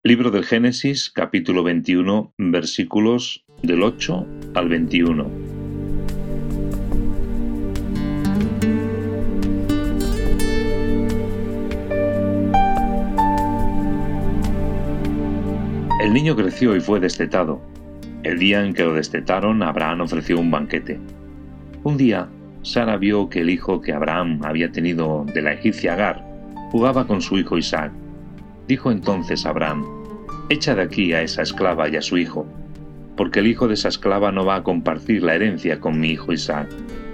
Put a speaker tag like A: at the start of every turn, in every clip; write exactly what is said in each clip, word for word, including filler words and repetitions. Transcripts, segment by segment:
A: Libro del Génesis, capítulo veintiuno, versículos del ocho al veintiuno. El niño creció y fue destetado. El día en que lo destetaron, Abraham ofreció un banquete. Un día, Sara vio que el hijo que Abraham había tenido de la egipcia Agar jugaba con su hijo Isaac. Dijo entonces Abraham: «Echa de aquí a esa esclava y a su hijo, porque el hijo de esa esclava no va a compartir la herencia con mi hijo Isaac».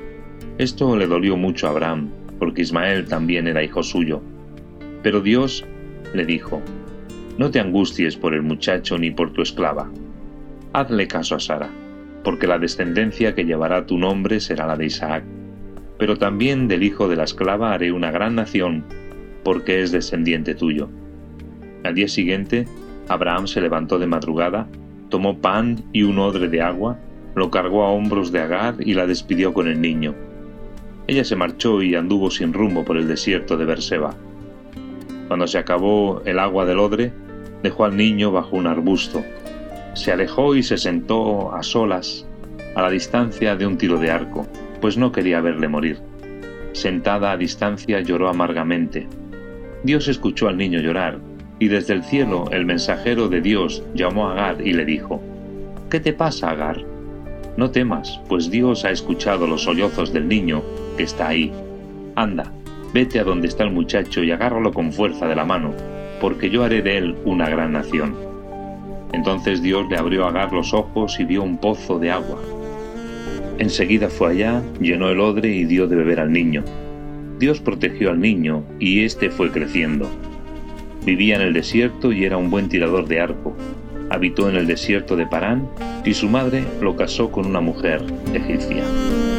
A: Esto le dolió mucho a Abraham, porque Ismael también era hijo suyo. Pero Dios le dijo: «No te angusties por el muchacho ni por tu esclava. Hazle caso a Sara, porque la descendencia que llevará tu nombre será la de Isaac. Pero también del hijo de la esclava haré una gran nación, porque es descendiente tuyo». Al día siguiente, Abraham se levantó de madrugada, tomó pan y un odre de agua, lo cargó a hombros de Agar y la despidió con el niño. Ella se marchó y anduvo sin rumbo por el desierto de Beerseba. Cuando se acabó el agua del odre, dejó al niño bajo un arbusto. Se alejó y se sentó a solas, a la distancia de un tiro de arco, pues no quería verle morir. Sentada a distancia lloró amargamente. Dios escuchó al niño llorar, y desde el cielo el mensajero de Dios llamó a Agar y le dijo: «¿Qué te pasa, Agar? No temas, pues Dios ha escuchado los sollozos del niño que está ahí. Anda, vete a donde está el muchacho y agárralo con fuerza de la mano, porque yo haré de él una gran nación». Entonces Dios le abrió a Agar los ojos y vio un pozo de agua. Enseguida fue allá, llenó el odre y dio de beber al niño. Dios protegió al niño y éste fue creciendo. Vivía en el desierto y era un buen tirador de arco. Habitó en el desierto de Parán y su madre lo casó con una mujer egipcia.